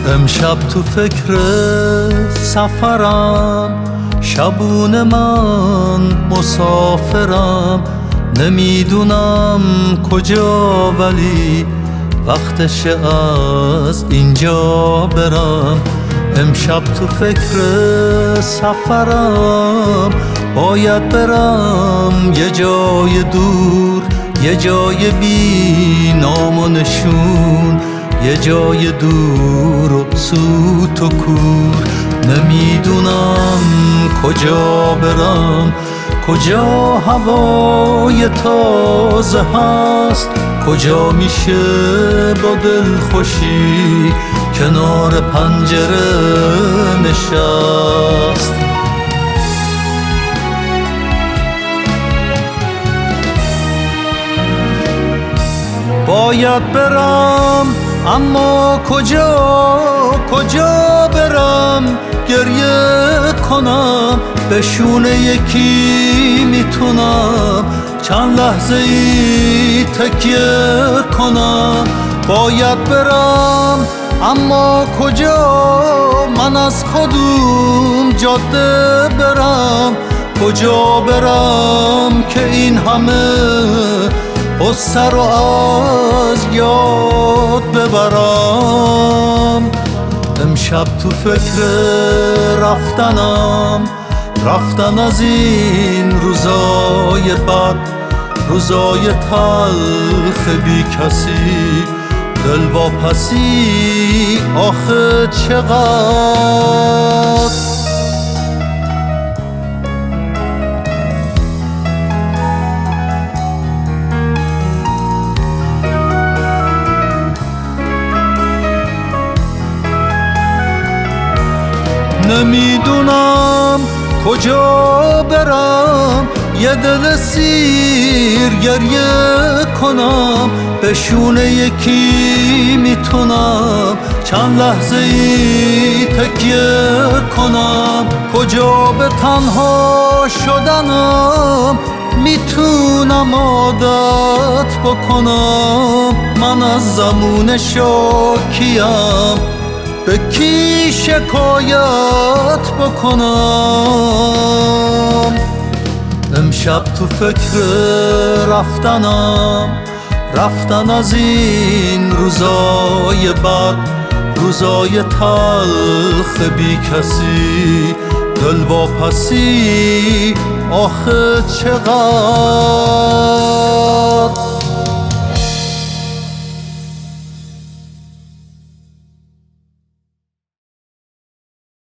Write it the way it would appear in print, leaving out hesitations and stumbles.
امشب تو فکر سفرم، شبونه من مسافرم، نمیدونم کجا ولی وقتشه از اینجا برم. امشب تو فکر سفرم، باید برم یه جای دور، یه جای بی نام و نشون، یه جای دور و سوت و کور. نمیدونم کجا برم، کجا هوای تازه هست، کجا میشه با دل خوشی کنار پنجره نشست. باید برم اما کجا برم، گریه کنم به شونه یکی میتونم، چند لحظه ای تکیه کنم. باید برم اما من از کدوم جاده برم، کجا برم که این همه قصه رو از یاد ببرم. امشب تو فکر رفتن از این روزای بد، روزای تلخ بی کسی، دل واپسی آخه چقدر. نمیدونم کجا برم، یه دل سیر گریه کنم به شونه یکی میتونم، چند لحظه ای تکیه کنم. کجا به تنها شدنم میتونم عادت بکنم، من از زمون شاکیم به کی شکایت بکنم. امشب تو فکر رفتن از این روزای بد، روزای تلخ بی کسی، دل واپسی آخه چقدر.